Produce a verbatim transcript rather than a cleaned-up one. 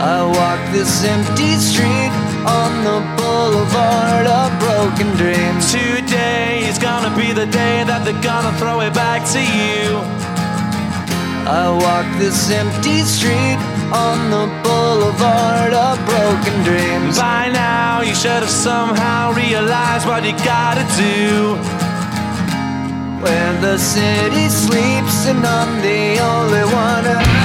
I walk this empty street on the boulevard of broken dreams. Today is gonna be the day that they're gonna throw it back to you. I walk this empty street on the boulevard of broken dreams. By now you should have somehow realized what you gotta do. Where the city sleeps and I'm the only one who